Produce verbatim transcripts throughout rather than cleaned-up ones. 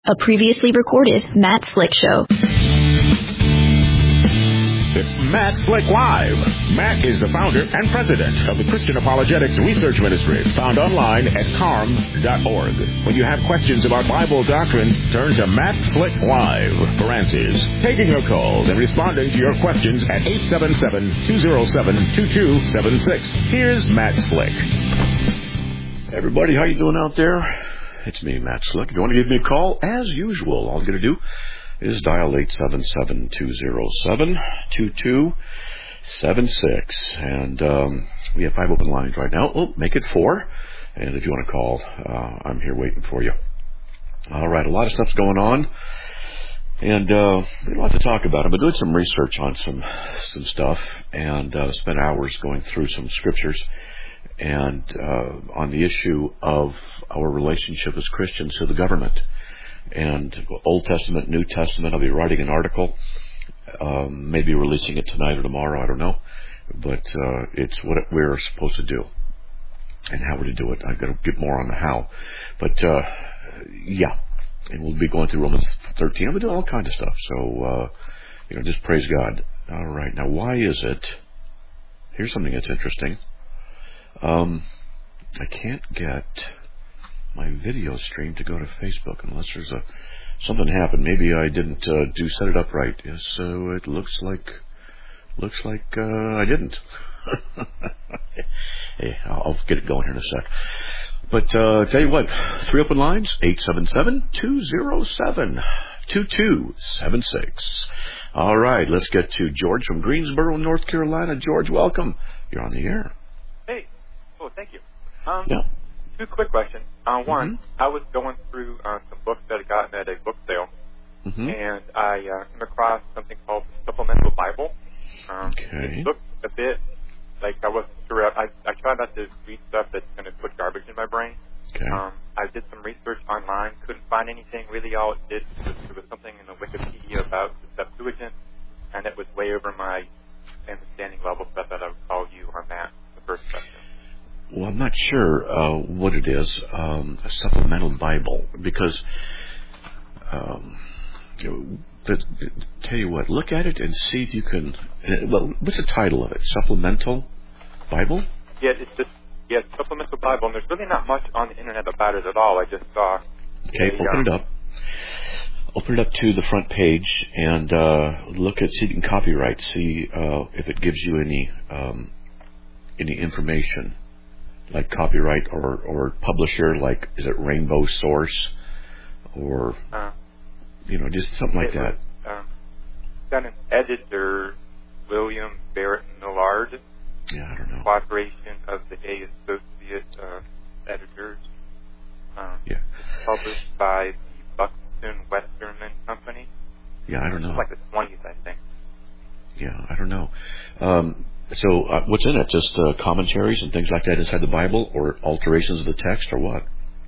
A previously recorded Matt Slick Show. It's Matt Slick Live. Matt is the founder and president of the Christian Apologetics Research Ministry, found online at carm dot org. When you have questions about Bible doctrines, turn to Matt Slick Live for answers. Taking your calls and responding to your questions at eight seven seven, two oh seven, two two seven six. Here's Matt Slick. Everybody, how you doing out there? It's me, Matt Slick. If you want to give me a call, as usual, all you got to do is dial eight seven seven, two oh seven, two two seven six. And um, we have five open lines right now. Oh, make it four. And if you want to call, uh, I'm here waiting for you. All right, a lot of stuff's going on. And uh, we have a lot to talk about. I've been doing some research on some some stuff and uh, spent hours going through some scriptures and uh, on the issue of our relationship as Christians to the government. And Old Testament, New Testament, I'll be writing an article, um, maybe releasing it tonight or tomorrow, I don't know. But uh, it's what we're supposed to do and how we're to do it. I've got to get more on the how. But, uh, yeah, and we'll be going through Romans thirteen. I'll be doing all kinds of stuff. So, uh, you know, just praise God. All right, now why is it? Here's something that's interesting. Um, I can't get my video stream to go to Facebook unless there's a something happened. Maybe I didn't uh, do set it up right. Yes, so it looks like looks like uh, I didn't. Hey, I'll, I'll get it going here in a sec. But uh, tell you what, three open lines: eight seven seven, two oh seven, two two seven six. All right, let's get to George from Greensboro, North Carolina. George, welcome. You're on the air. Hey. Oh, thank you. Um, yeah. Two quick questions. Uh, one, Mm-hmm. I was going through uh, some books that I gotten at a book sale, Mm-hmm. and I uh, came across something called the Supplemental Bible. Um, Okay. It looked a bit like I wasn't sure. I, I try not to read stuff that's going to put garbage in my brain. Okay. Um, I did some research online, couldn't find anything. Really, all it did was there was something in the Wikipedia about the Septuagint, and it was way over my understanding level, so I thought I would call you on that, the first question. Well, I'm not sure uh, what it is, um, a supplemental Bible, because, um, you know, but, tell you what, look at it and see if you can, well, what's the title of it? Supplemental Bible? Yeah, it's just, yeah, it's Supplemental Bible, and there's really not much on the internet about it at all. I just saw. Okay, a, open um, it up. Open it up to the front page and uh, look at, see if you can copyright, see uh, if it gives you any um, any information. Like copyright or, or publisher, like is it Rainbow Source or uh, you know, just something like that. Was, um, got an editor, William Barrett Millard. Yeah, I don't know. Cooperation of the A Associate uh, Editors. Um, Yeah. It's published by the Buxton Westerman Company. Yeah, I don't know. It's like the twenties, I think. Yeah, I don't know. Um, so uh, what's in it? Just uh, commentaries and things like that inside the Bible, or alterations of the text, or what?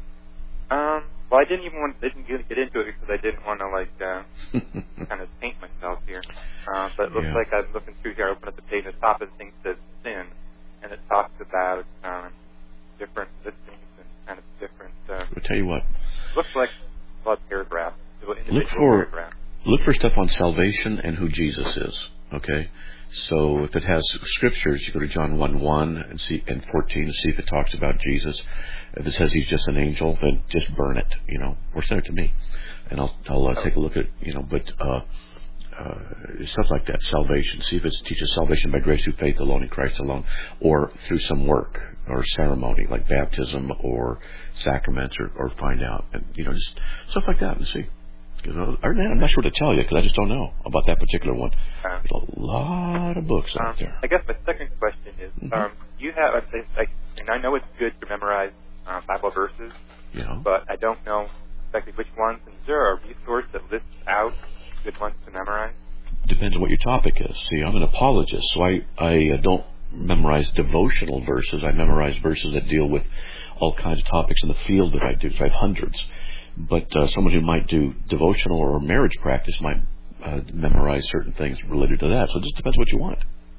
Um, well, I didn't even want didn't get get into it because I didn't want to like uh, kind of paint myself here. Uh, but it looks Yeah. like I'm looking through here. I open up the page. The top of the thing says sin, and it talks about um, different listings and kind of different. Uh, I'll tell you what. looks like a lot of paragraphs. Look for paragraphs. look for stuff on salvation and who Jesus is. Okay. So if it has scriptures, you go to John one one and see and fourteen to see if it talks about Jesus. If it says he's just an angel, then just burn it, you know, or send it to me, and I'll I'll uh, take a look at it, you know. But uh, uh, stuff like that, salvation. See if it teaches salvation by grace through faith alone in Christ alone, or through some work or ceremony like baptism or sacraments, or, or find out, and you know, just stuff like that and see. Because I'm not sure what to tell you because I just don't know about that particular one. Uh, There's a lot of books um, out there. I guess my second question is, Mm-hmm. um, you have, like, and I know it's good to memorize uh, Bible verses, Yeah. but I don't know exactly which ones. And is there a resource that lists out good ones to memorize? Depends on what your topic is. See, I'm an apologist, so I, I uh, don't memorize devotional verses. I memorize verses that deal with all kinds of topics in the field that I do. So I have hundreds. But uh, someone who might do devotional or marriage practice might uh, memorize certain things related to that. So it just depends what you want.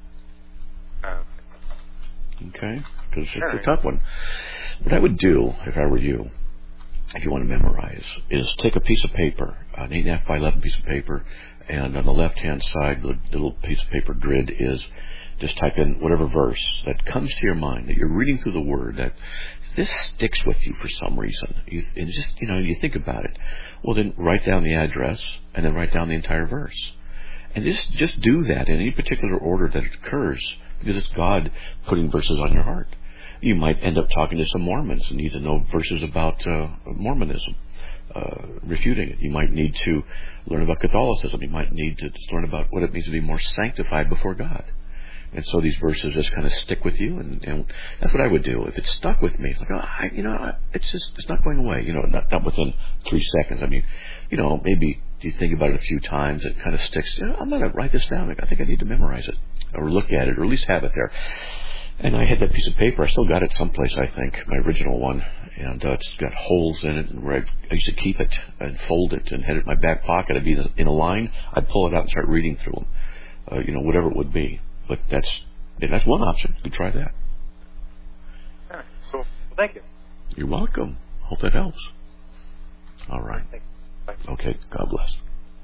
Uh, Okay? Because Sure. it's a tough one. What I would do, if I were you, if you want to memorize, is take a piece of paper, an eight and a half by eleven piece of paper, and on the left-hand side, the little piece of paper grid is just type in whatever verse that comes to your mind, that you're reading through the Word, that this sticks with you for some reason. You, and just, you know, you think about it. Well, then write down the address, and then write down the entire verse. And just, just do that in any particular order that it occurs, because it's God putting verses on your heart. You might end up talking to some Mormons and need to know verses about uh, Mormonism, uh, refuting it. You might need to learn about Catholicism. You might need to just learn about what it means to be more sanctified before God. And so these verses just kind of stick with you, and, and that's what I would do. If it stuck with me, it's like, oh, I, you know, I, it's just, it's not going away. You know, not, not within three seconds. I mean, you know, maybe you think about it a few times, it kind of sticks. You know, I'm going to write this down. I think I need to memorize it, or look at it, or at least have it there. And I had that piece of paper. I still got it someplace, I think, my original one. And uh, it's got holes in it, and where I, I used to keep it and fold it and had it in my back pocket. I'd be in a line. I'd pull it out and start reading through them, uh, you know, whatever it would be. But that's that's one option. You can try that. All right. Cool. Well, thank you. You're welcome. Hope that helps. All right. Thank you. Bye. Okay. God bless.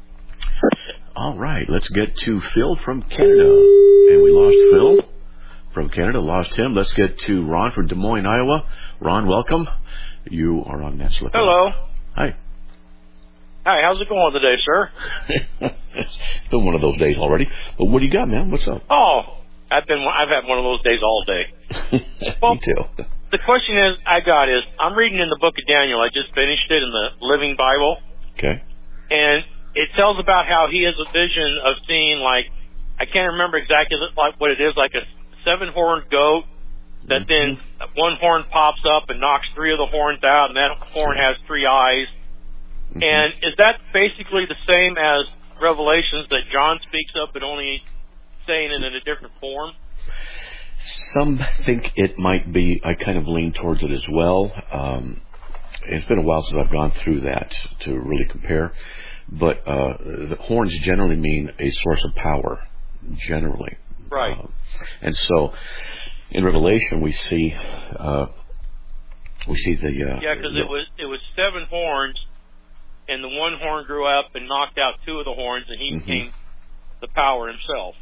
All right. Let's get to Phil from Canada. And we lost Phil from Canada, lost him. Let's get to Ron from Des Moines, Iowa. Ron, welcome. You are on Matt Slick. Hello. Hi. Hi, how's it going today, sir? It's been one of those days already. But what do you got, man? What's up? Oh, I've been I've had one of those days all day. Well, me too. The question is I got is I'm reading in the book of Daniel. I just finished it in the Living Bible. Okay. And it tells about how he has a vision of seeing, like, I can't remember exactly like what it is, like a seven-horned goat that mm-hmm. then one horn pops up and knocks three of the horns out, and that horn has three eyes. Mm-hmm. And is that basically the same as Revelations that John speaks of, but only saying it in a different form? Some think it might be. I kind of lean towards it as well. Um, it's been a while since I've gone through that to really compare. But uh, the horns generally mean a source of power, generally. Right. Uh, and so, in Revelation, we see uh, we see the uh, yeah, because it was it was seven horns, and the one horn grew up and knocked out two of the horns, and he mm-hmm. became the power himself.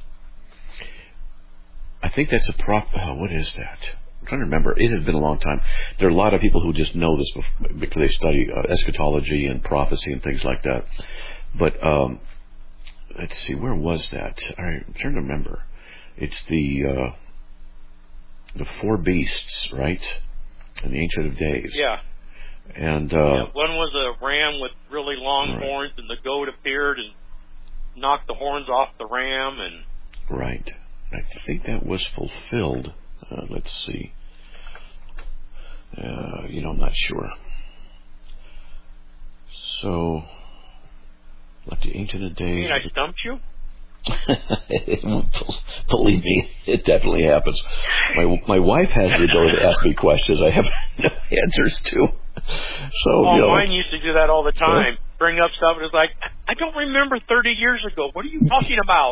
I think that's a prop. Oh, what is that? I'm trying to remember. It has been a long time. There are a lot of people who just know this because they study uh, eschatology and prophecy and things like that. But um, let's see, where was that? I'm trying to remember. It's the uh, the four beasts, right? In the Ancient of Days. Yeah. And uh, yeah, one was a ram with really long right. horns, and the goat appeared and knocked the horns off the ram. And right. I think that was fulfilled. Uh, let's see. Uh, you know, I'm not sure. So, like the Ancient of Days. You mean I stumped you? Believe me, it definitely happens. My my wife has the ability to ask me questions I have no answers to. So, oh, you know, mine used to do that all the time. Huh? Bring up stuff and it's like, I don't remember thirty years ago. What are you talking about?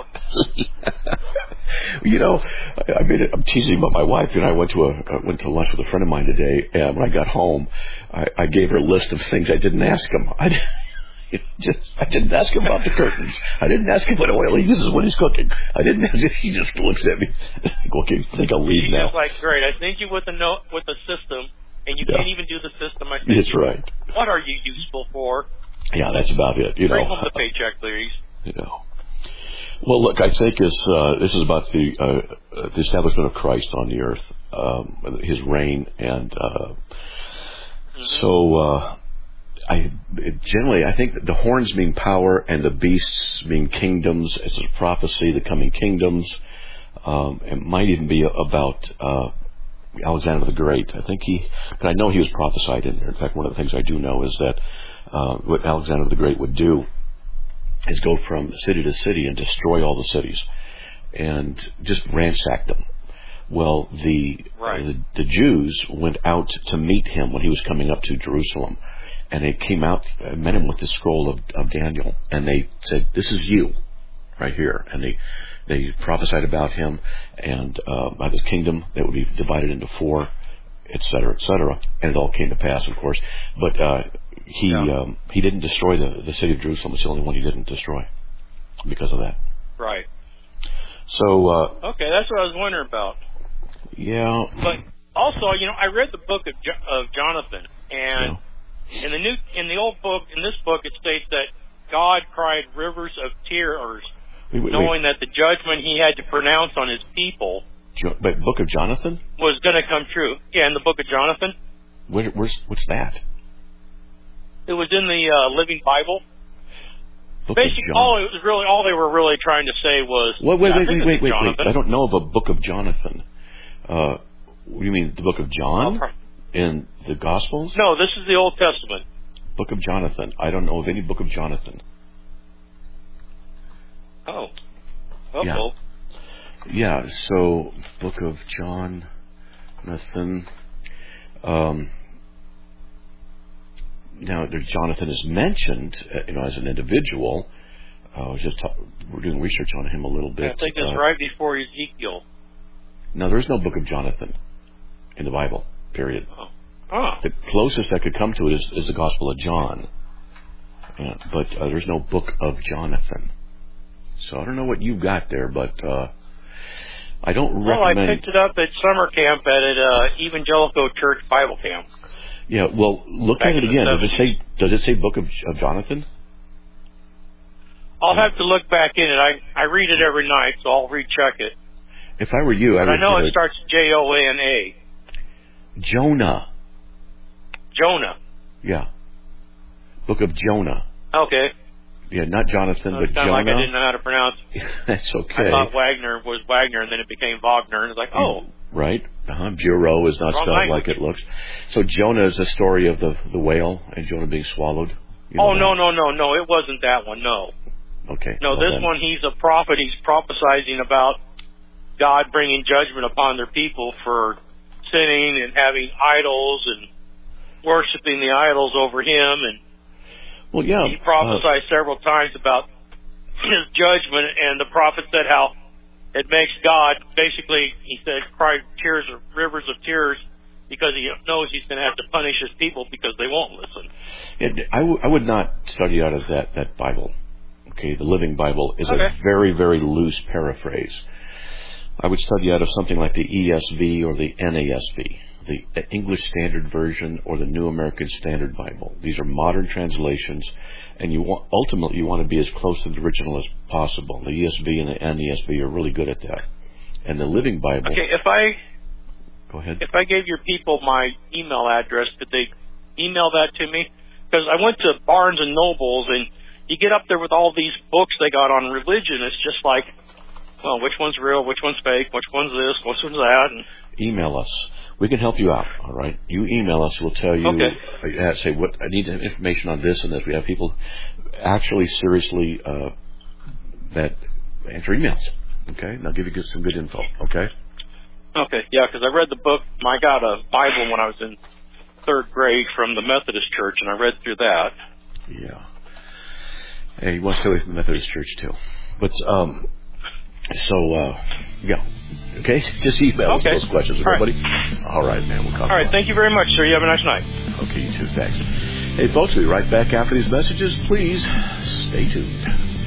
You know, I, I made it. I'm teasing about my wife. And I went to a uh, went to lunch with a friend of mine today, and when I got home, I, I gave her a list of things I didn't ask him. I It just, I didn't ask him about the curtains. I didn't ask him what oil he uses when he's cooking. I didn't ask him. He just looks at me. Okay, I think I'll leave She's now. Just like, great. I think you with the note with the system, and you yeah. can't even do the system. I think that's right. What are you useful for? Yeah, that's about it. You Bring know, home the paycheck, please. You know. Well, look, I think this uh, this is about the uh, the establishment of Christ on the earth, um, His reign, and uh, mm-hmm. so. Uh, I generally, I think that the horns mean power and the beasts mean kingdoms. It's a prophecy, the coming kingdoms. Um, it might even be about uh, Alexander the Great. I think he, I know he was prophesied in there. In fact, one of the things I do know is that uh, what Alexander the Great would do is go from city to city and destroy all the cities and just ransack them. Well, the, right. uh, the the Jews went out to meet him when he was coming up to Jerusalem. And they came out and met him with the scroll of, of Daniel. And they said, this is you, right here. And they they prophesied about him and uh, about his kingdom that would be divided into four, et cetera, et cetera. And it all came to pass, of course. But uh, he Yeah. um, he didn't destroy the, the city of Jerusalem. It's the only one he didn't destroy because of that. Right. So, uh, Okay, that's what I was wondering about. yeah. But also, you know, I read the book of jo- of Jonathan, and yeah. in the new in the old book, in this book, it states that God cried rivers of tears, Wait, wait, knowing wait. that the judgment He had to pronounce on His people Jo- but Book of Jonathan? was going to come true. Yeah, in the book of Jonathan, Where, where's, what's that? it was in the uh, Living Bible. Book Basically, of John- all it was really all they were really trying to say was. Wait, wait, yeah, I wait, think wait, it was wait, wait, wait. Jonathan. I don't know of a Book of Jonathan. Uh, you mean the Book of John Oh, in the Gospels? No, this is the Old Testament. Book of Jonathan. I don't know of any Book of Jonathan. Oh. Uh-oh. Yeah. Yeah, so Book of John, Jonathan. Um, now, there, Jonathan is mentioned, uh, you know, as an individual. Uh, I was just ta- we're doing research on him a little bit. I think it's uh, right before Ezekiel. Now, there's no Book of Jonathan in the Bible. Period. Oh. Oh. The closest I could come to it is, is the Gospel of John, uh, but uh, there's no Book of Jonathan. So I don't know what you've got there, but uh, I don't Well, I recommend. picked it up at summer camp at an uh, Evangelical Church Bible camp. Yeah, well, look Back at it in the again. Does it seventies. say? Does it say Book of, of Jonathan? I'll have to look back in it. I I read it every night, so I'll recheck it. If I were you, I But would. I know uh, it starts J O N A. Jonah. Jonah. Yeah. Book of Jonah. Okay. Yeah, not Jonathan, So but it's kind of Jonah. like I didn't know how to pronounce. That's I okay. thought Wagner was Wagner, and then it became Wagner, and it's like, oh, Right. Uh-huh. Bureau is not Wrong spelled language. like it looks. So Jonah is the story of the the whale and Jonah being swallowed. You know oh that? no, no, no, no, it wasn't that one. No, Okay. no, well this then. one he's a prophet. He's prophesying about God bringing judgment upon their people for sinning and having idols and worshiping the idols over him, and Well, yeah. he prophesied uh, several times about his judgment, and the prophet said how it makes God, basically, he said, cry tears of rivers of tears because he knows he's going to have to punish his people because they won't listen. it, I, w- I would not study out of that, that Bible. Okay, the Living Bible is Okay. a very, very loose paraphrase. I would study out of something like the E S V or the N A S B, the English Standard Version or the New American Standard Bible. These are modern translations, and you want, ultimately you want to be as close to the original as possible. The E S V and the N A S B are really good at that. And the Living Bible... Okay, if I Go ahead. if I gave your people my email address, could they email that to me? Because I went to Barnes and Nobles, and you get up there with all these books they got on religion. It's just like, well, which one's real, which one's fake, which one's this, which one's that, and Email us. We can help you out, all right? You email us. We'll tell you, Okay. uh, say, what I need information on this and this. We have people actually seriously uh, that answer emails, okay? And I'll give you some good info, okay? Okay, yeah, because I read the book. I got a Bible when I was in third grade from the Methodist Church, and I read through that. Yeah. Hey, you want to stay away from the Methodist Church, too. But, um, so, uh, yeah. Okay? Just email us Okay. those questions, All right. everybody. All right, man. We'll All right, thank you very much, sir. You have a nice night. Okay, you too. Thanks. Hey, folks, we'll be right back after these messages. Please stay tuned.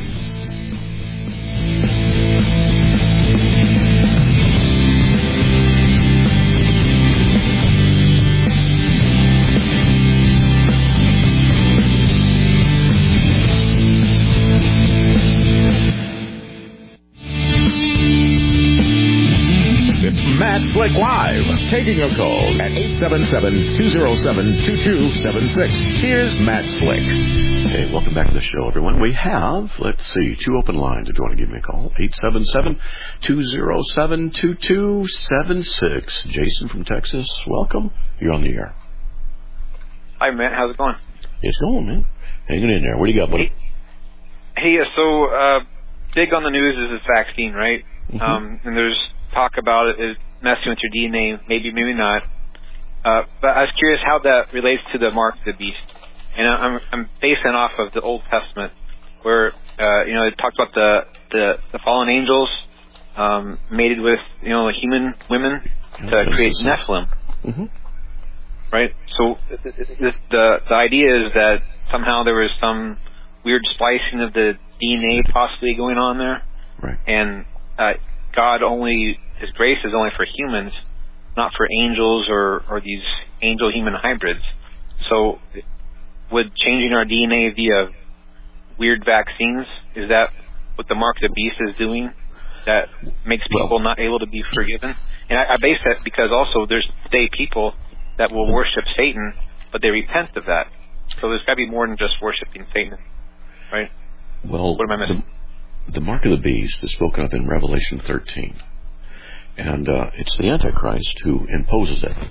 It's Matt Slick Live, taking your calls at eight seven seven, two oh seven, two two seven six. Here's Matt Slick. Hey, welcome back to the show, everyone. We have, let's see, two open lines if you want to give me a call. eight seven seven, two oh seven, two two seven six. Jason from Texas, welcome. You're on the air. Hi, Matt. How's it going? It's going, man. Hanging in there. What do you got, buddy? Hey, uh, so uh, big on the news is this vaccine, right? Mm-hmm. Um, and there's talk about it is messing with your D N A, maybe, maybe not. Uh, but I was curious how that relates to the mark of the beast. And I'm I'm basing off of the Old Testament, where uh, you know it talks about the the, the fallen angels um, mated with you know human women to Yeah, create Genesis. Nephilim. Mm-hmm. right? So this, the the idea is that somehow there was some weird splicing of the D N A possibly going on there, right? And uh, God only, His grace is only for humans, not for angels or, or these angel-human hybrids. So would changing our D N A via weird vaccines, is that what the mark of the beast is doing that makes people well, not able to be forgiven? And I, I base that because also there's today people that will worship Satan, but they repent of that. So there's got to be more than just worshiping Satan, right? Well, what am I missing? The, the mark of the beast is spoken of in Revelation thirteen. And uh, it's the Antichrist who imposes it.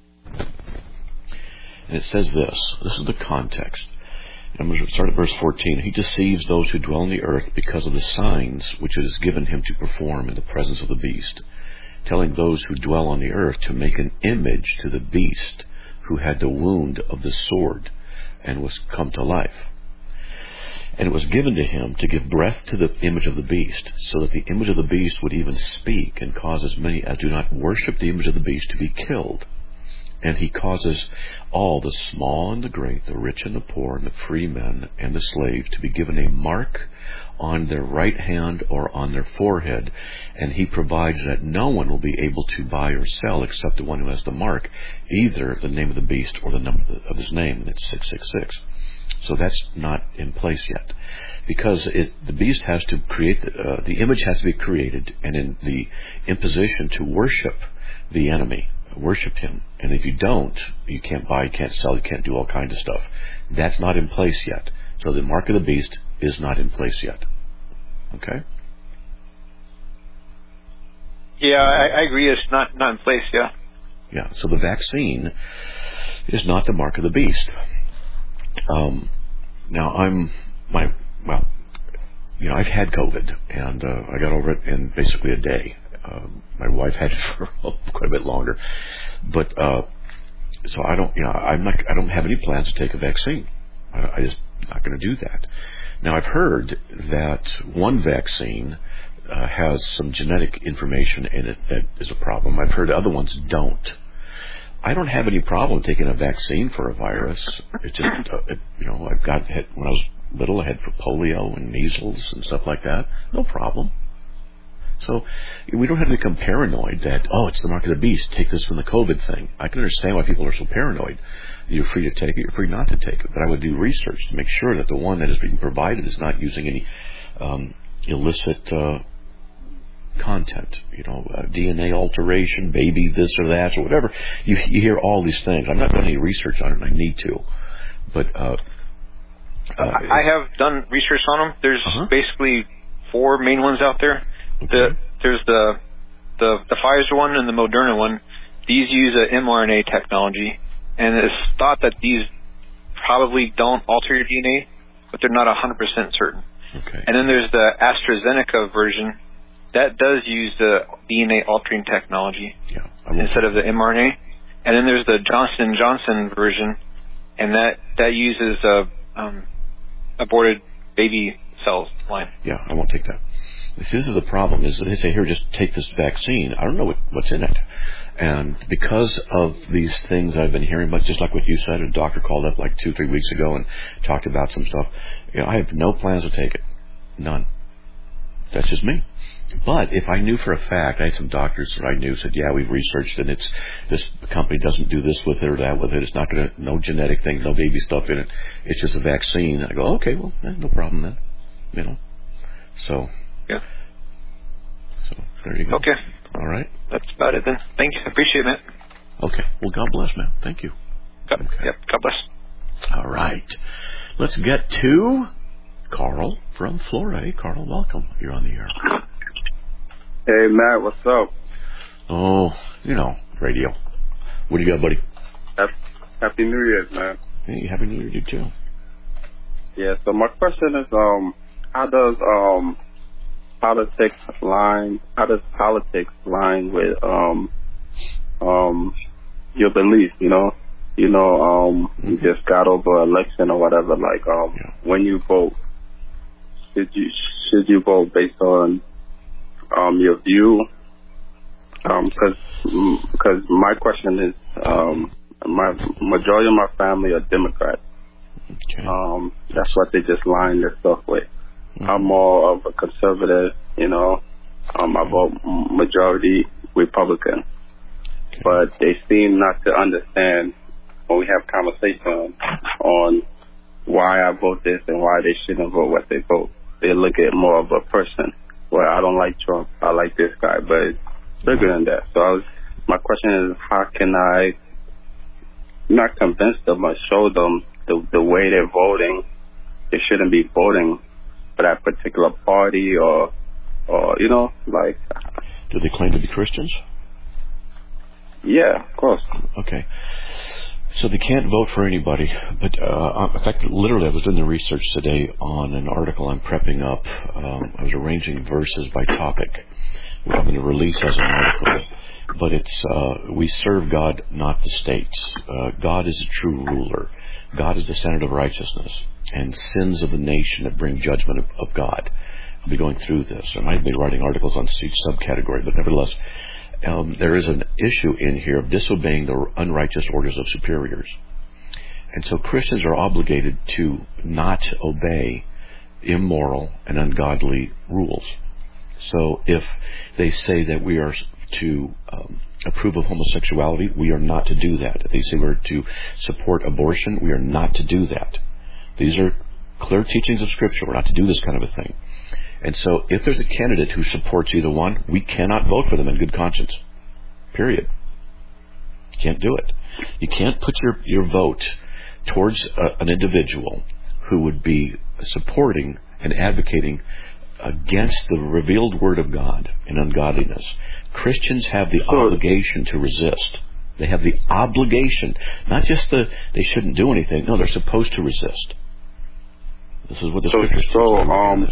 And it says this. This is the context. I'm going to start at verse fourteen. He deceives those who dwell on the earth because of the signs which it is given him to perform in the presence of the beast, telling those who dwell on the earth to make an image to the beast who had the wound of the sword and was come to life. And it was given to him to give breath to the image of the beast, so that the image of the beast would even speak, and cause as many as do not worship the image of the beast to be killed. And he causes all, the small and the great, the rich and the poor, and the free men and the slave, to be given a mark on their right hand or on their forehead. And he provides that no one will be able to buy or sell except the one who has the mark, either the name of the beast or the number of his name, and it's six six six. So that's not in place yet, because it, the beast has to create, uh, the image has to be created, and in the imposition to worship the enemy, worship him. And if you don't, you can't buy, you can't sell, you can't do all kinds of stuff. That's not in place yet. So the mark of the beast is not in place yet. Okay? Yeah, I, I agree. It's not, not in place, yeah. Yeah, so the vaccine is not the mark of the beast. Um, now I'm, my, well, you know, I've had COVID, and uh, I got over it in basically a day. Uh, my wife had it for quite a bit longer, but uh, so I don't, you know, I'm not, I don't have any plans to take a vaccine. I, I just not going to do that. Now I've heard that one vaccine uh, has some genetic information in it that is a problem. I've heard other ones don't. I don't have any problem taking a vaccine for a virus. It's just, uh, it, you know, I've got, when I was little, I had for polio and measles and stuff like that. No problem. So we don't have to become paranoid that, oh, it's the mark of the beast, take this from the COVID thing. I can understand why people are so paranoid. You're free to take it, you're free not to take it. But I would do research to make sure that the one that is being provided is not using any um, illicit uh, content, you know, uh, D N A alteration, baby this or that or whatever. You, you hear all these things. I've not done any research on it, and I need to. But uh, uh, I have done research on them. There's uh-huh. basically four main ones out there. Okay. The, there's the, the the Pfizer one and the Moderna one. These use a mRNA technology, and it's thought that these probably don't alter your D N A, but they're not one hundred percent certain. Okay. And then there's the AstraZeneca version. That does use the D N A altering technology yeah, instead of the mRNA. And then there's the Johnson and Johnson version, and that, that uses a um, aborted baby cells line. Yeah, I won't take that. This is the problem, is that they say, here, just take this vaccine. I don't know what, what's in it. And because of these things I've been hearing about, just like what you said, a doctor called up like two, three weeks ago and talked about some stuff. You know, I have no plans to take it. None. That's just me. But if I knew for a fact, I had some doctors that I knew said, yeah, we've researched and it's, this company doesn't do this with it or that with it. It's not going to, no genetic things, no baby stuff in it. It's just a vaccine. I go, okay, well, eh, no problem then. You know, so. Yeah. So there you go. Okay. All right. That's about it then. Thank you. I appreciate it, man. Okay. Well, God bless, man. Thank you. God, okay. Yep. God bless. All right. Let's get to Carl from Florida. Hey, Carl, welcome. You're on the air. Hey, Matt, what's up? Oh, you know, radio. What do you got, buddy? Happy New Year's, man. Hey, Happy New Year to you, too. Yeah, so my question is, um, how does, um, politics line, how does politics line with, um, um, your belief, you know? You know, um, mm-hmm. you just got over an election or whatever, like, um, yeah. when you vote, should you, should you vote based on, um, your view? Um, cause, cause my question is, um, my majority of my family are Democrats. Okay. Um, that's what they just line their stuff with. Mm-hmm. I'm more of a conservative, you know. Um, I vote majority Republican. Okay. But they seem not to understand when we have conversation on why I vote this and why they shouldn't vote what they vote. They look at more of a person. Well, I don't like Trump. I like this guy, but it's bigger than that. So I was, my question is, how can I not convince them or show them the, the way they're voting? They shouldn't be voting for that particular party or, or you know, like. Do they claim to be Christians? Yeah, of course. Okay. So they can't vote for anybody, but uh, in fact, literally, I was doing the research today on an article I'm prepping up. Um, I was arranging verses by topic, which I'm going to release as an article. But it's uh, we serve God, not the states. Uh, God is a true ruler. God is the standard of righteousness, and sins of the nation that bring judgment of, of God. I'll be going through this. I might be writing articles on each subcategory, but nevertheless. Um, there is an issue in here of disobeying the unrighteous orders of superiors. And so Christians are obligated to not obey immoral and ungodly rules. So if they say that we are to um, approve of homosexuality, we are not to do that. If they say we're to support abortion, we are not to do that. These are clear teachings of Scripture. We're not to do this kind of a thing. And so if there's a candidate who supports either one, we cannot vote for them in good conscience. Period. You can't do it. You can't put your, your vote towards a, an individual who would be supporting and advocating against the revealed Word of God in ungodliness. Christians have the sure. obligation to resist. They have the obligation, not just the they shouldn't do anything. No, they're supposed to resist. This is what the so, Scriptures teach. So, um,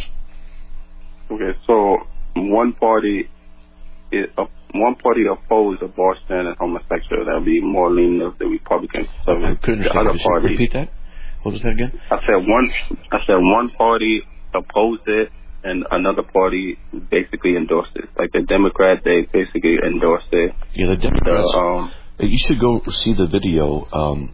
okay, so one party, is, uh, one party opposes abortion and homosexual. That would be more leaning of the Republicans. So I couldn't the understand. other party, repeat that. What was that again? I said one. I said one party opposed it, and another party basically endorsed it. Like the Democrat, they basically endorsed it. Yeah, the Democrats. The, um, you should go see the video. Um,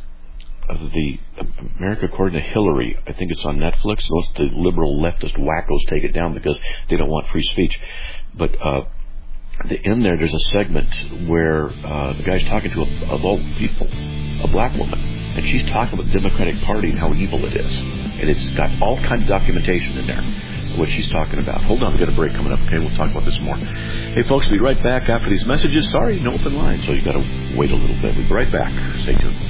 of the America According to Hillary. I think it's on Netflix. Most of the liberal leftist wackos take it down because they don't want free speech. But uh, the, in there, there's a segment where uh, the guy's talking to, a, of all people, a black woman. And she's talking about the Democratic Party and how evil it is. And it's got all kinds of documentation in there, what she's talking about. Hold on, we've got a break coming up, okay? We'll talk about this more. Hey, folks, we'll be right back after these messages. Sorry, no open line, so you've got to wait a little bit. We'll be right back. Stay tuned.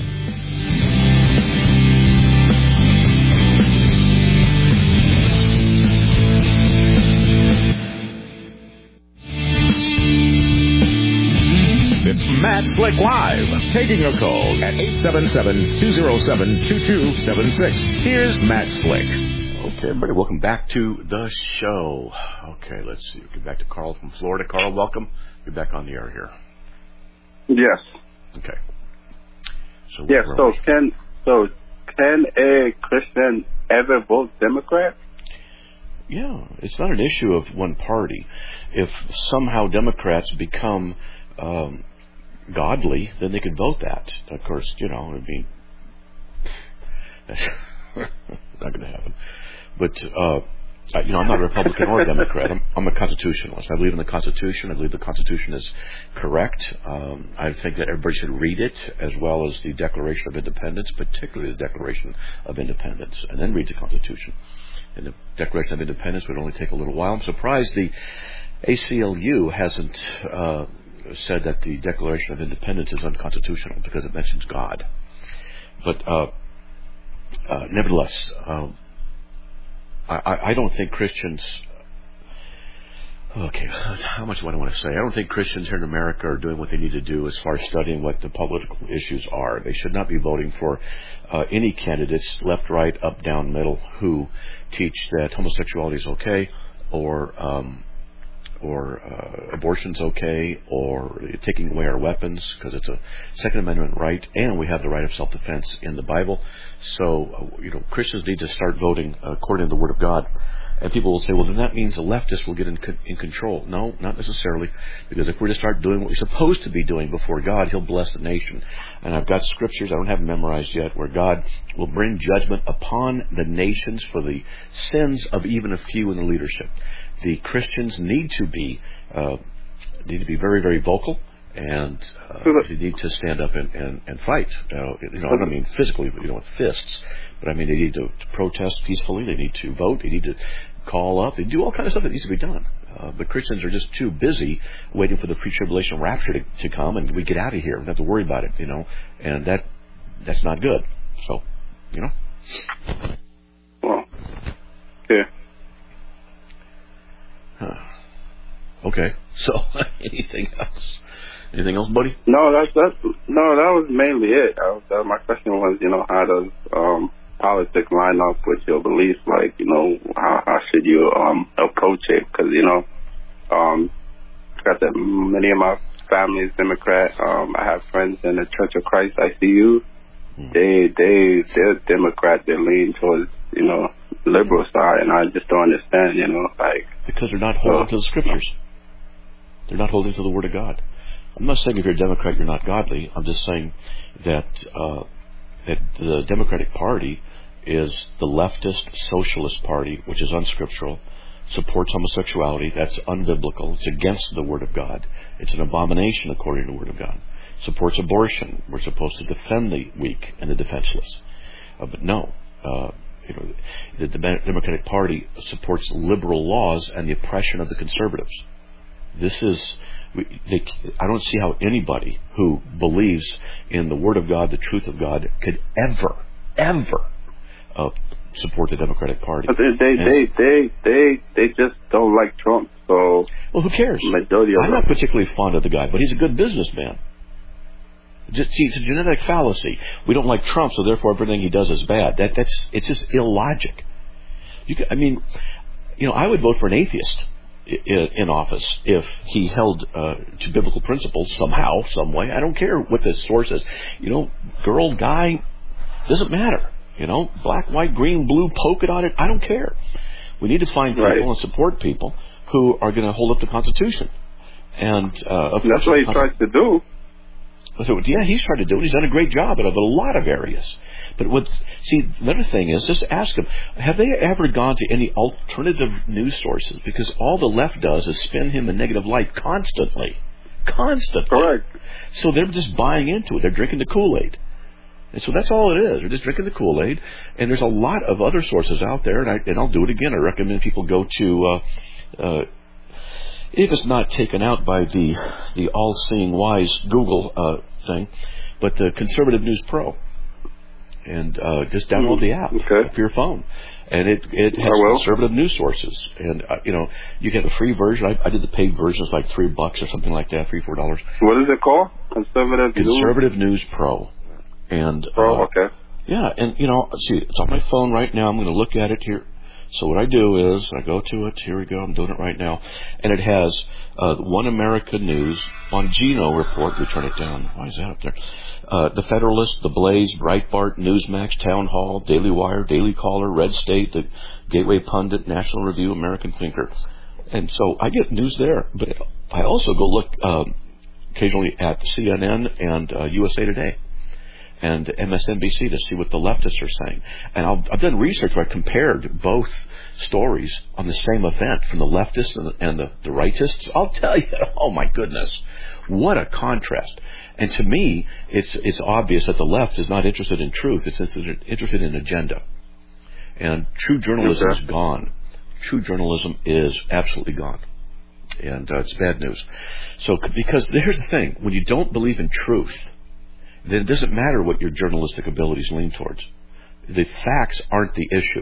It's Matt Slick Live, taking your calls at eight seven seven, two oh seven, two two seven six. Here's Matt Slick. Okay, everybody, welcome back to the show. Okay, let's see. We'll get back to Carl from Florida. Carl, welcome. You're back on the air here. Yes. Okay. So yes. So can so can a Christian ever vote Democrat? Yeah, it's not an issue of one party. If somehow Democrats become um, godly, then they could vote that. Of course, you know, I mean, that's not going to happen. But uh, you know, I'm not a Republican or a Democrat. I'm, I'm a constitutionalist. I believe in the Constitution. I believe the Constitution is correct. Um, I think that everybody should read it, as well as the Declaration of Independence, particularly the Declaration of Independence, and then read the Constitution. And the Declaration of Independence would only take a little while. I'm surprised the A C L U hasn't uh, said that the Declaration of Independence is unconstitutional because it mentions God. But uh, uh, nevertheless, uh, I, I don't think Christians... Okay, how much do I want to say? I don't think Christians here in America are doing what they need to do as far as studying what the political issues are. They should not be voting for uh, any candidates, left, right, up, down, middle, who teach that homosexuality is okay, or um, or uh, abortion's okay, or taking away our weapons because it's a Second Amendment right, and we have the right of self-defense in the Bible. So, uh, you know, Christians need to start voting according to the Word of God. And people will say, well, then that means the leftists will get in, in control. No, not necessarily, because if we're to start doing what we're supposed to be doing before God, He'll bless the nation. And I've got scriptures, I don't have them memorized yet, where God will bring judgment upon the nations for the sins of even a few in the leadership. The Christians need to be uh, need to be very, very vocal. And uh, they need to stand up and, and, and fight. Uh, you know, I don't mean physically, you know, with fists, but I mean they need to, to protest peacefully. They need to vote. They need to call up. They do all kinds of stuff that needs to be done. Uh, but Christians are just too busy waiting for the pre-tribulation rapture to, to come, and we get out of here. We don't have to worry about it, you know. And that that's not good. So, you know. Well, yeah. Huh. Okay. So, anything else? Anything else, buddy? No, that's that's no, that was mainly it. I was, uh, my question was, you know, how does um, politics line up with your beliefs? Like, you know, how, how should you um, approach it? Because, you know, um, got that many of my family is Democrat. Um, I have friends in the Church of Christ I C U. Mm. They they they're Democrat. They lean towards, you know, liberal side, and I just don't understand. You know, like because they're not holding uh, to the scriptures. They're not holding to the Word of God. I'm not saying if you're a Democrat you're not godly. I'm just saying that uh, that the Democratic Party is the leftist socialist party, which is unscriptural, supports homosexuality. That's unbiblical. It's against the Word of God. It's an abomination according to the Word of God. Supports abortion. We're supposed to defend the weak and the defenseless. Uh, but no, uh, you know, the Democratic Party supports liberal laws and the oppression of the conservatives. This is... We, they, I don't see how anybody who believes in the Word of God, the truth of God, could ever, ever uh, support the Democratic Party. But they, they, they, they, they, they just don't like Trump. So, well, who cares? Majority of I'm not particularly fond of the guy, but he's a good businessman. Just, see, it's a genetic fallacy. We don't like Trump, so therefore everything he does is bad. That, that's it's just illogic. You can, I mean, you know, I would vote for an atheist in office if he held uh, to biblical principles somehow, some way. I don't care what the source is. You know, girl, guy, doesn't matter. You know, black, white, green, blue, polka dotted, I don't care. We need to find people right. and support people who are going to hold up the Constitution. And uh, that's what he tries to do. Yeah, he's tried to do it. He's done a great job at a lot of areas. But what, see, another thing is, just ask them, have they ever gone to any alternative news sources? Because all the left does is spin him in negative light constantly. Constantly. Correct. So they're just buying into it. They're drinking the Kool-Aid. And so that's all it is. They're just drinking the Kool-Aid. And there's a lot of other sources out there, and, I, and I'll do it again. I recommend people go to... Uh, uh, if it's not taken out by the the all-seeing wise Google uh, thing, but the Conservative News Pro, and uh, just download the app okay. for your phone, and it it has conservative news sources, and uh, you know you get the free version. I, I did the paid version; it's like three bucks or something like that, three four dollars. What is it called? Conservative Conservative News, News Pro, and Pro. Uh, okay. Yeah, and you know, see, it's on my phone right now. I'm going to look at it here. So what I do is I go to it. Here we go. I'm doing it right now, and it has uh, One America News, Bongino Report. We turn it down. Why is that up there? Uh, the Federalist, The Blaze, Breitbart, Newsmax, Town Hall, Daily Wire, Daily Caller, Red State, the Gateway Pundit, National Review, American Thinker, and so I get news there. But I also go look um, occasionally at C N N and uh, U S A Today and M S N B C to see what the leftists are saying. And I'll, I've done research where I compared both stories on the same event from the leftists and the, and the, the rightists. I'll tell you, oh my goodness, what a contrast. And to me, it's it's obvious that the left is not interested in truth. It's interested in agenda. And true journalism is gone. True journalism is absolutely gone. And uh, it's bad news. So, because here's the thing, when you don't believe in truth, then it doesn't matter what your journalistic abilities lean towards. The facts aren't the issue.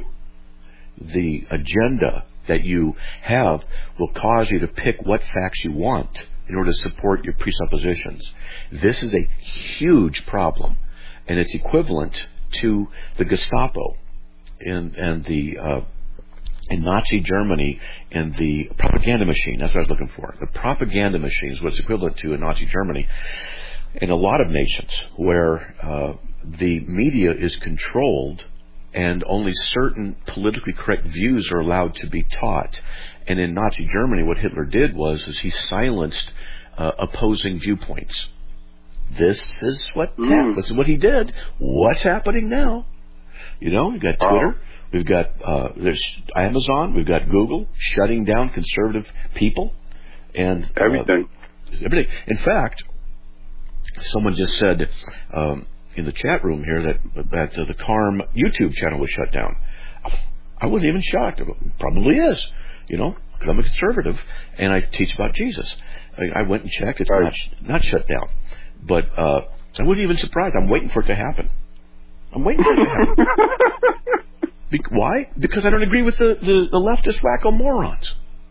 The agenda that you have will cause you to pick what facts you want in order to support your presuppositions. This is a huge problem, and it's equivalent to the Gestapo in, and the uh, in Nazi Germany and the propaganda machine. That's what I was looking for. The propaganda machine is what's equivalent to in Nazi Germany. In a lot of nations where uh, the media is controlled and only certain politically correct views are allowed to be taught. And in Nazi Germany, what Hitler did was is he silenced uh, opposing viewpoints. This is what Mm. happened. This is what he did. What's happening now? You know, we've got Twitter, we've got uh, there's Amazon, we've got Google shutting down conservative people, and uh, Everything. everything. In fact, someone just said um, in the chat room here that that uh, the Carm YouTube channel was shut down. I wasn't even shocked. It probably is, you know, because I'm a conservative and I teach about Jesus. I, I went and checked. It's Right. not not shut down, but uh, I wasn't even surprised. I'm waiting for it to happen. I'm waiting for it to happen. Be- why? Because I don't agree with the, the, the leftist wacko morons.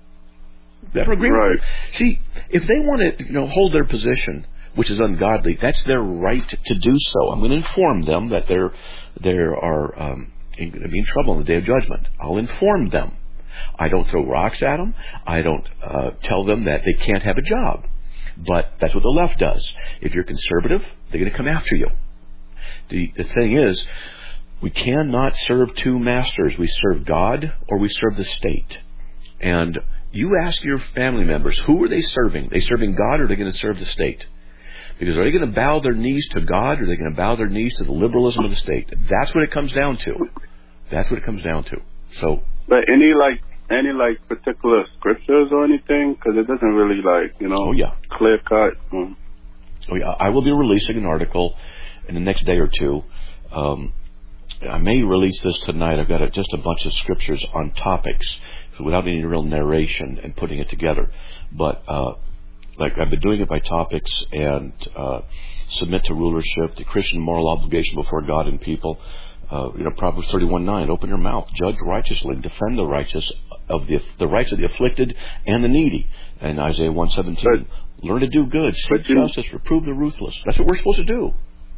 I don't agree Right. with them. See, if they want to, you know, hold their position, which is ungodly, that's their right to do so. I'm going to inform them that they're they are um, going to be in trouble on the day of judgment. I'll inform them. I don't throw rocks at them. I don't uh, tell them that they can't have a job. But that's what the left does. If you're conservative, they're going to come after you. The, the thing is, we cannot serve two masters. We serve God or we serve the state. And you ask your family members, who are they serving? Are they serving God or are they going to serve the state? Because are they going to bow their knees to God or are they going to bow their knees to the liberalism of the state? That's what it comes down to. That's what it comes down to. So, But any like any like particular scriptures or anything? Because it doesn't really like you know oh yeah, clear cut. Mm. oh yeah. I will be releasing an article in the next day or two. Um, I may release this tonight. I've got a, just a bunch of scriptures on topics without any real narration and putting it together. But uh, like I've been doing it by topics and uh, submit to rulership, the Christian moral obligation before God and people. Uh, you know, Proverbs thirty-one nine, open your mouth, judge righteously, defend the righteous of the the rights of the afflicted and the needy. And Isaiah one seventeen, learn to do good, seek you, justice, reprove the ruthless. That's what we're supposed to do.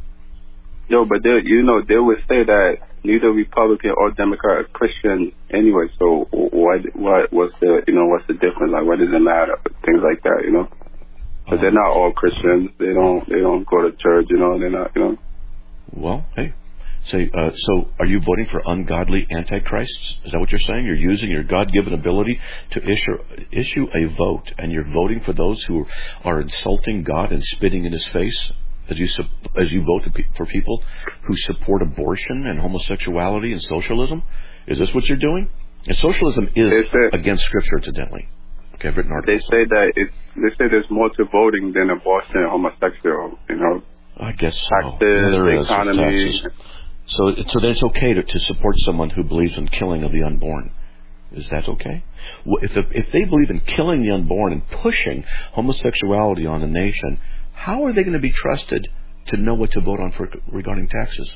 Yo, but they, you know, they would say that neither Republican or Democrat are Christian anyway. So what, what, what's the, you know, what's the difference? Like, what does it matter? Things like that, you know. But they're not all Christians. They don't, they don't go to church, you know. They're not, you know. Well, hey, say, uh, so are you voting for ungodly antichrists? Is that what you're saying? You're using your God-given ability to issue issue a vote, and you're voting for those who are insulting God and spitting in His face? As you as you vote for people who support abortion and homosexuality and socialism? Is this what you're doing? And socialism is say, against Scripture, incidentally. Okay, I've written articles. They say that it's, they say there's more to voting than abortion and homosexual, you know. I guess so. Taxes, yeah, there is. economy. So, so then it's okay to, to support someone who believes in killing of the unborn. Is that okay? If, the, if they believe in killing the unborn and pushing homosexuality on the nation, how are they going to be trusted to know what to vote on for regarding taxes?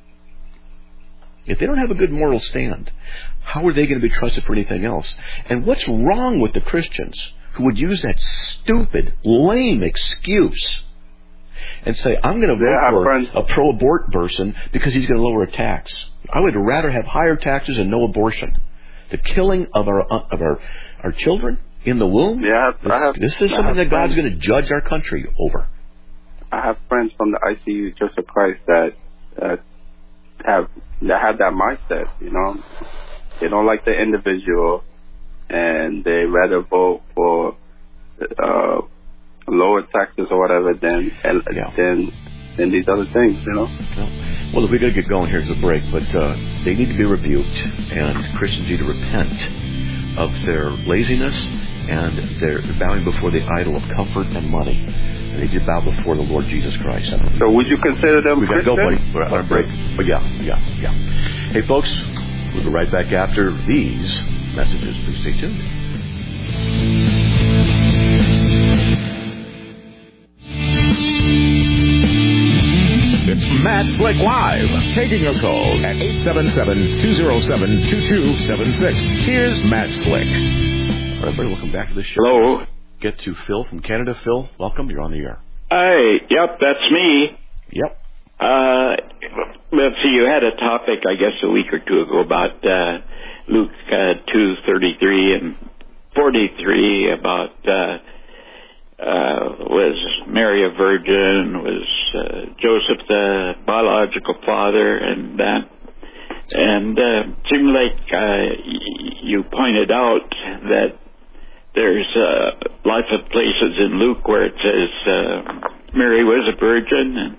If they don't have a good moral stand, how are they going to be trusted for anything else? And what's wrong with the Christians who would use that stupid, lame excuse and say, I'm going to vote for a pro-abort person because he's going to lower a tax? I would rather have higher taxes and no abortion. The killing of our of our, our children in the womb, yeah, this, I have, this is I something that God's friends. going to judge our country over. I have friends from the I C U Church of Christ that uh, have that have that mindset. You know, they don't like the individual, and they rather vote for uh, lower taxes or whatever than yeah. than than these other things. You know. Well, we got to get going. Here's a break, but uh, they need to be rebuked, and Christians need to repent of their laziness and their bowing before the idol of comfort and money. They did bow before the Lord Jesus Christ. So would you consider them we Christian? We got to go, buddy. We're on a break. But yeah, yeah, yeah. Hey, folks, we'll be right back after these messages. Please stay tuned. It's Matt Slick Live, taking your calls at eight seven seven, two oh seven, two two seven six. Here's Matt Slick. All right, everybody, welcome back to the show. Hello. Get to Phil from Canada. Phil, welcome. You're on the air. Hi. Yep, that's me. Yep. Uh, let's see. You had a topic, I guess, a week or two ago about uh, Luke uh, two thirty-three and forty-three about uh, uh, was Mary a virgin? Was uh, Joseph the biological father? And that. And uh, it seemed like uh, y- you pointed out that there's uh, lots of places in Luke where it says uh, Mary was a virgin. And,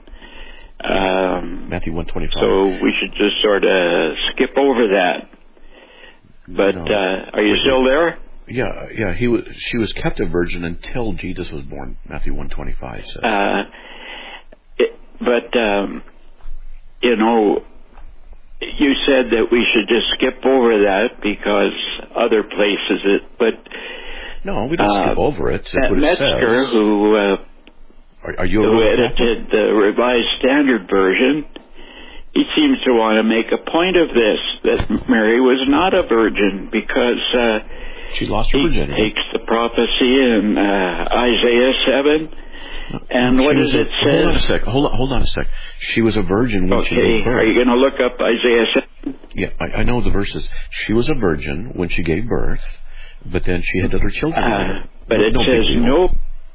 um, Matthew one twenty-five. So we should just sort of skip over that. But no. uh, are you still there? Yeah, yeah. He was. She was kept a virgin until Jesus was born. Matthew one twenty-five says. Uh, it, but um, you know, you said that we should just skip over that because other places it. But no, we don't uh, skip over it. That's that what it Metzger, says. who uh, are, are you who edited the Revised Standard Version, he seems to want to make a point of this, that Mary was not a virgin because uh, she lost her he virginity. Takes the prophecy in uh, Isaiah seven, and she what does a, it say? Hold on a sec. Hold on, hold on a sec. She was a virgin when okay. she gave birth. Are you going to look up Isaiah seven? Yeah, I, I know the verses. She was a virgin when she gave birth, but then she had other children. Uh, but no, it no says no.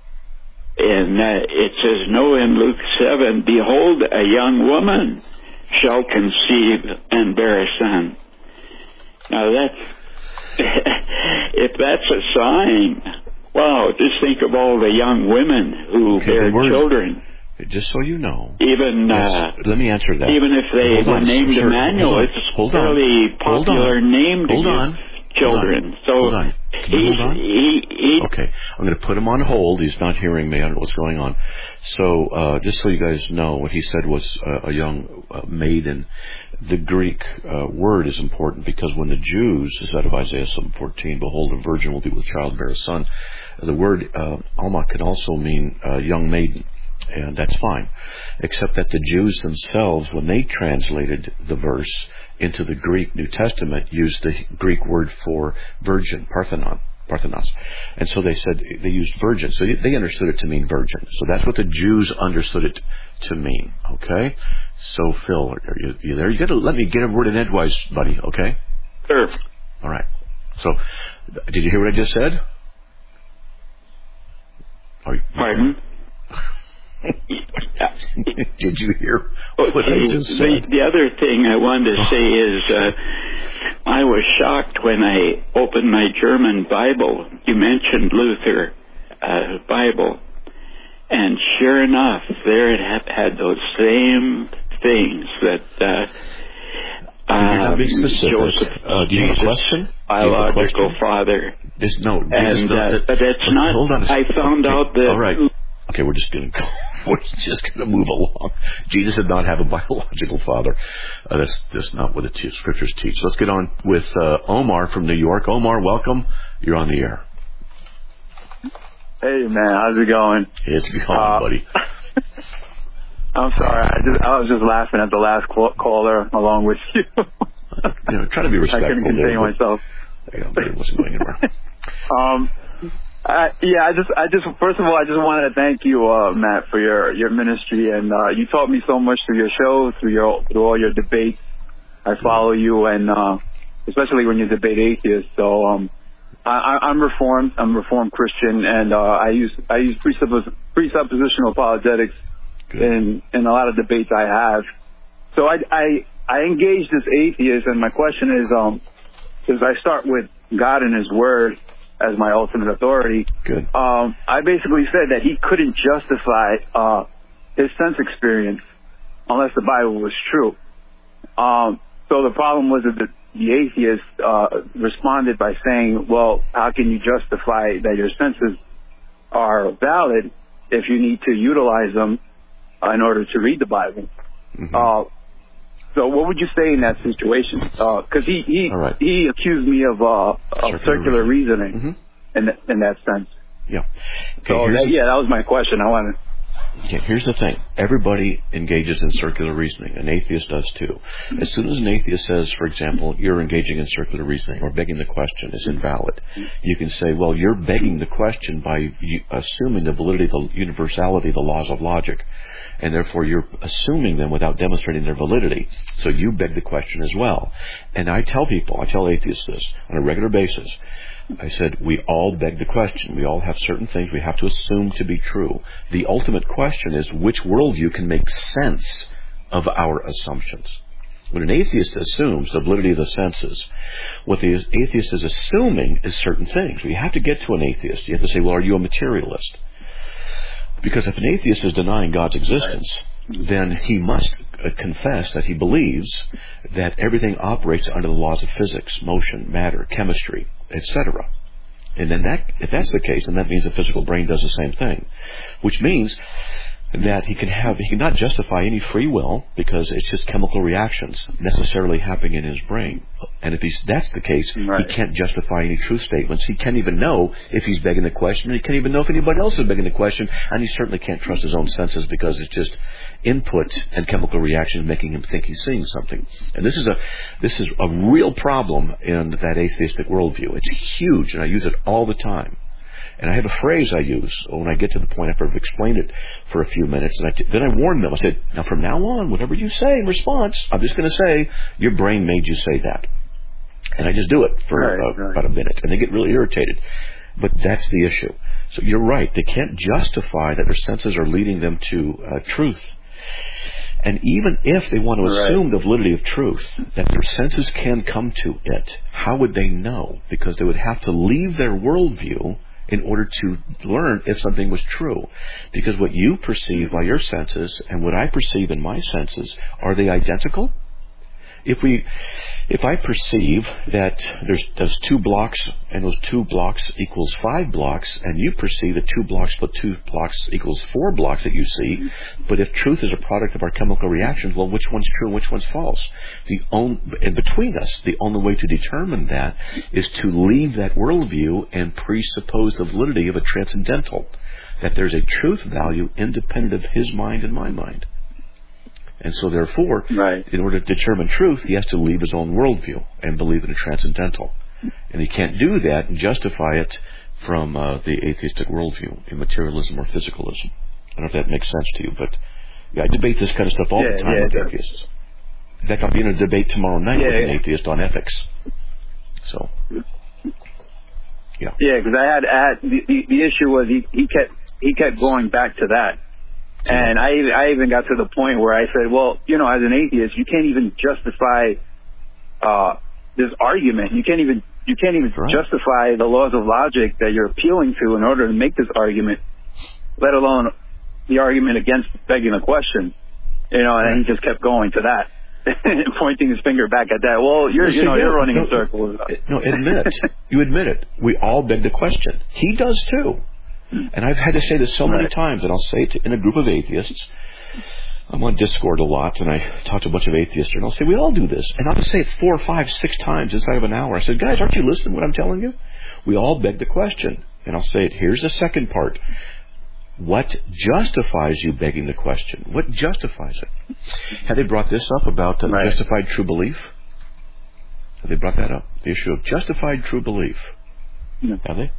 And uh, it says no in Luke seven. Behold, a young woman shall conceive and bear a son. Now that's, if that's a sign, wow, just think of all the young women who okay, bear children. Just so you know. Even, yes, uh, let me answer that. Even if they were named sure, Emmanuel, it's a fairly popular name to hold give on. children. Hold on. So hold on. he's, hold on? He, he, okay, I'm going to put him on hold. He's not hearing me. I don't know what's going on. So uh, just so you guys know, what he said was uh, a young uh, maiden. The Greek uh, word is important because when the Jews, is out of Isaiah seven fourteen, behold, a virgin will be with child and bear a son. The word uh, alma can also mean uh, young maiden. And that's fine, except that the Jews themselves, when they translated the verse into the Greek New Testament, used the Greek word for virgin, parthenon, parthenos. And so they said, they used virgin. So they understood it to mean virgin. So that's what the Jews understood it to mean, okay? So, Phil, are you, you there? You got to let me get a word in edgewise, buddy, okay? Sure. All right. So, did you hear what I just said? Are you, Pardon? Did you hear what okay, I just said? The, the other thing I wanted to say is uh, I was shocked when I opened my German Bible. You mentioned Luther uh, Bible. And sure enough, there it had, had those same things that uh, um, be specific. Joseph, uh, do you have a question? biological a question? father. This, no, and, uh, not, but that's not, hold on a I found okay, out that... All right. Okay, we're just going to we're just going to move along. Jesus did not have a biological father. Uh, that's that's not what the t- scriptures teach. Let's get on with uh, Omar from New York. Omar, welcome. You're on the air. Hey man, how's it going? It's going, uh, buddy. I'm sorry. I just I was just laughing at the last call- caller along with you. you know, try to be respectful. I couldn't contain there, myself. Yeah, what's going on? um. Uh, yeah, I just, I just, first of all, I just wanted to thank you, uh, Matt, for your, your ministry, and, uh, you taught me so much through your show, through your, through all your debates. I follow you, and, uh, especially when you debate atheists, so, um, I, I'm reformed, I'm a reformed Christian, and, uh, I use, I use presuppos- presuppositional apologetics Good. in, in a lot of debates I have. So I, I, I engage this atheist, and my question is, um, is I start with God and His Word as my ultimate authority. Good. Um, I basically said that he couldn't justify uh, his sense experience unless the Bible was true. Um, so the problem was that the, the atheist uh, responded by saying, well, how can you justify that your senses are valid if you need to utilize them uh, in order to read the Bible? Mm-hmm. Uh, So what would you say in that situation? Because uh, he he, right. he accused me of, uh, of circular, circular reasoning mm-hmm. in, th- in that sense. Yeah. Okay, so that, yeah, that was my question. I wanted. Okay, here's the thing. Everybody engages in circular reasoning. An atheist does too. As soon as an atheist says, for example, you're engaging in circular reasoning or begging the question is invalid, you can say, well, you're begging the question by assuming the validity, the universality, the laws of logic. And therefore you're assuming them without demonstrating their validity. So you beg the question as well. And I tell people, I tell atheists this on a regular basis. I said, we all beg the question. We all have certain things we have to assume to be true. The ultimate question is which worldview can make sense of our assumptions. When an atheist assumes the validity of the senses, what the atheist is assuming is certain things. You have to get to an atheist. You have to say, well, are you a materialist? Because if an atheist is denying God's existence, then he must confess that he believes that everything operates under the laws of physics, motion, matter, chemistry, et cetera. And then that, if that's the case, then that means the physical brain does the same thing, which means that he can have, he cannot justify any free will because it's just chemical reactions necessarily happening in his brain. And if he's, that's the case, right. He can't justify any truth statements. He can't even know if he's begging the question. He can't even know if anybody else is begging the question. And he certainly can't trust his own senses because it's just input and chemical reactions making him think he's seeing something. And this is a, this is a real problem in that atheistic worldview. It's huge, and I use it all the time. And I have a phrase I use when I get to the point after I've explained it for a few minutes. And I t- then I warn them. I said, now from now on, whatever you say in response, I'm just going to say, your brain made you say that. And I just do it for right, uh, right. about a minute. And they get really irritated. But that's the issue. So you're right. They can't justify that their senses are leading them to uh, truth. And even if they want to assume right. the validity of truth, that their senses can come to it, how would they know? Because they would have to leave their worldview in order to learn if something was true. Because what you perceive by your senses and what I perceive in my senses, are they identical? If we, if I perceive that there's, there's two blocks and those two blocks equals five blocks, and you perceive that two blocks plus two blocks equals four blocks that you see, but if truth is a product of our chemical reactions, well, which one's true and which one's false? The only, and between us, the only way to determine that is to leave that worldview and presuppose the validity of a transcendental, that there's a truth value independent of his mind and my mind. And so therefore, right. in order to determine truth, he has to leave his own worldview and believe in a transcendental. And he can't do that and justify it from uh, the atheistic worldview in materialism or physicalism. I don't know if that makes sense to you, but yeah, I debate this kind of stuff all yeah, the time yeah, with yeah. atheists. In fact, I'll be in a debate tomorrow night yeah, with an yeah. atheist on ethics. So, yeah. Yeah, because I had, I had the, the, the issue was he, he kept he kept going back to that. And I, I even got to the point where I said, well, you know, as an atheist, you can't even justify uh, this argument. You can't even you can't even right. justify the laws of logic that you're appealing to in order to make this argument, let alone the argument against begging the question. You know, and right. he just kept going to that, pointing his finger back at that. Well, you're you know you're running no, in circles. No, admit it. You admit it. We all beg the question. He does too. And I've had to say this so many right. times, and I'll say it in a group of atheists. I'm on Discord a lot, and I talk to a bunch of atheists, and I'll say, we all do this. And I'll just say it four, five, six times inside of an hour. I said, guys, aren't you listening to what I'm telling you? We all beg the question. And I'll say it, here's the second part. What justifies you begging the question? What justifies it? Have they brought this up about uh, right. justified true belief? Have they brought that up? The issue of justified true belief. No. Have they?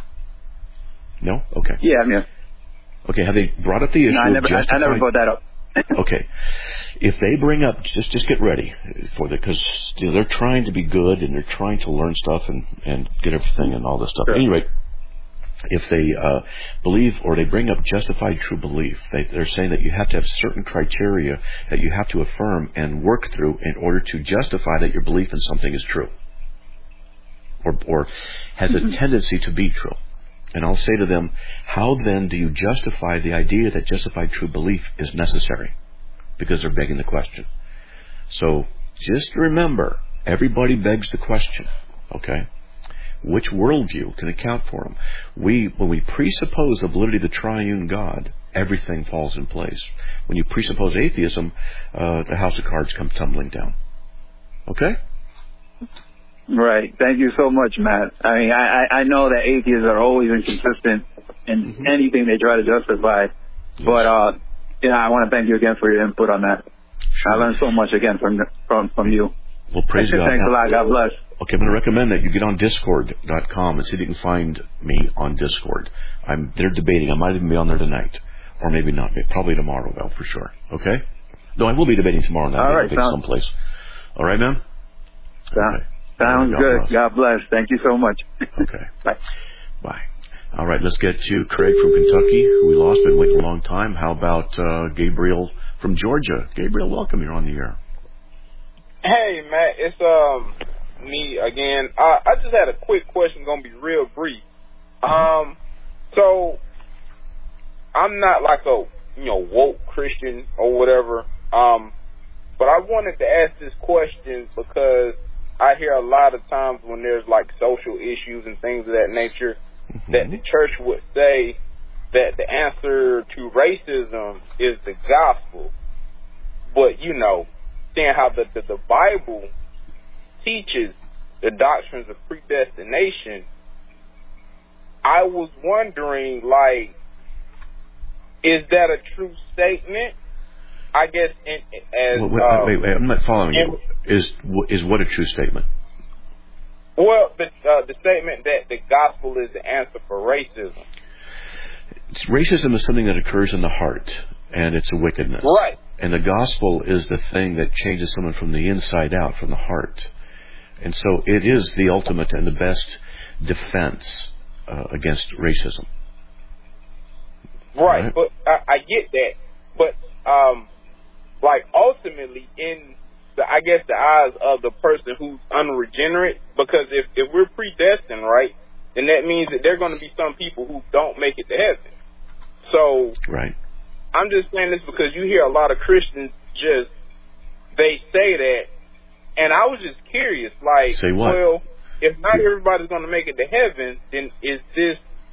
No? Okay. Yeah, yeah. Okay, have they brought up the issue no, I never, of justified... I never brought that up. Okay. If they bring up... Just just get ready for the... Because you know, they're trying to be good, and they're trying to learn stuff and, and get everything and all this stuff. Sure. At any rate, if they uh, believe or they bring up justified true belief, they, they're saying that you have to have certain criteria that you have to affirm and work through in order to justify that your belief in something is true. Or, or has mm-hmm. a tendency to be true. And I'll say to them, how then do you justify the idea that justified true belief is necessary? Because they're begging the question. So just remember, everybody begs the question, okay? Which worldview can account for them? We, when we presuppose the validity of the triune God, everything falls in place. When you presuppose atheism, uh, the house of cards comes tumbling down. Okay? Right. Thank you so much, Matt. I mean, I, I know that atheists are always inconsistent in mm-hmm. anything they try to justify. Yes. But, uh, yeah, I want to thank you again for your input on that. Sure. I learned so much again from from, from you. Well, praise God. Thanks a lot. God bless. Okay, I'm going to recommend that you get on discord dot com and see if you can find me on Discord. I'm They're debating. I might even be on there tonight. Or maybe not. Probably tomorrow, though, for sure. Okay? No, I will be debating tomorrow night. All right, sounds, someplace. All right, man? Sounds, okay. sounds God good. Bless. God bless. Thank you so much. Okay. Bye. Bye. All right, let's get to Craig from Kentucky, who we lost, been waiting a long time. How about uh, Gabriel from Georgia? Gabriel, welcome. You're on the air. Hey, Matt, it's um me again. Uh, I just had a quick question, gonna be real brief. Um, so I'm not like a you know woke Christian or whatever. Um, but I wanted to ask this question because I hear a lot of times when there's like social issues and things of that nature, mm-hmm. that the church would say that the answer to racism is the gospel. But, you know, seeing how the, the, the Bible teaches the doctrines of predestination, I was wondering, like, is that a true statement? I guess in, as... Well, wait, uh, wait, wait, I'm not following in, you. Is, is what a true statement? Well, the, uh, the statement that the gospel is the answer for racism. It's, racism is something that occurs in the heart, and it's a wickedness. Right. And the gospel is the thing that changes someone from the inside out, from the heart. And so it is the ultimate and the best defense uh, against racism. Right, right? but I, I get that. But, um, like, ultimately, in, the, I guess, the eyes of the person who's unregenerate, because if, if we're predestined, right, then that means that there are going to be some people who don't make it to heaven. So, right. I'm just saying this because you hear a lot of Christians just, they say that, and I was just curious, like, say what? Well, if not everybody's going to make it to heaven, then is this,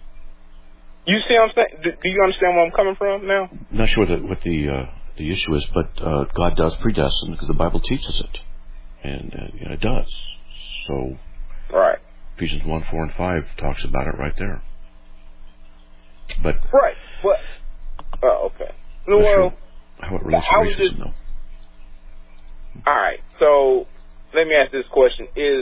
you see what I'm saying? Do, do you understand where I'm coming from now? I'm not sure that what the uh, the issue is, but uh, God does predestine because the Bible teaches it, and uh, you know, it does. So, right. Ephesians one, four, and five talks about it right there. But right, but oh, okay. Well, sure how it relates to racism, just, though. All right. So let me ask this question: Is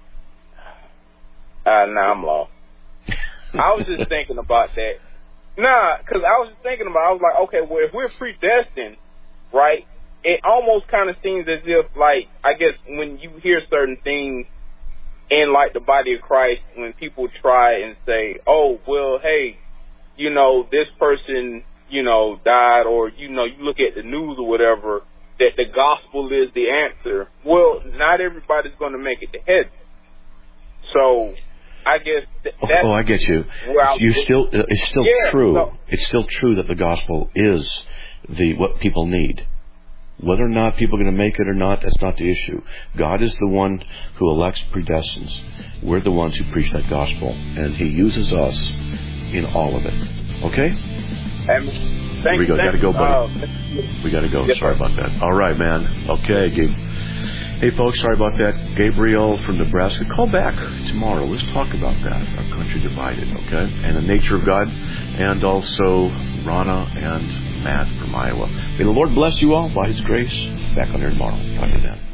uh, nah, I'm lost. I was just thinking about that. Nah, because I was just thinking about. I was like, okay, well, if we're predestined, right? It almost kind of seems as if, like, I guess when you hear certain things in like the body of Christ, when people try and say, oh, well, hey, you know, this person, you know, died, or, you know, you look at the news or whatever, that the gospel is the answer. Well, not everybody's going to make it to heaven. So I guess th- that's... Oh, I get you. You still, it's still yeah, true. So, it's still true that the gospel is the what people need. Whether or not people are going to make it or not, that's not the issue. God is the one who elects, predestines. We're the ones who preach that gospel, and He uses us in all of it. Okay? Um, thank we go. Got to go, buddy. Uh, we got to go. Yes, sorry sir. about that. All right, man. Okay, Gabe. Hey, folks, sorry about that. Gabriel from Nebraska. Call back tomorrow. Let's talk about that. Our country divided, okay? And the nature of God, and also Rana and Matt from Iowa. May the Lord bless you all by His grace. Back on here tomorrow. Talk to you then.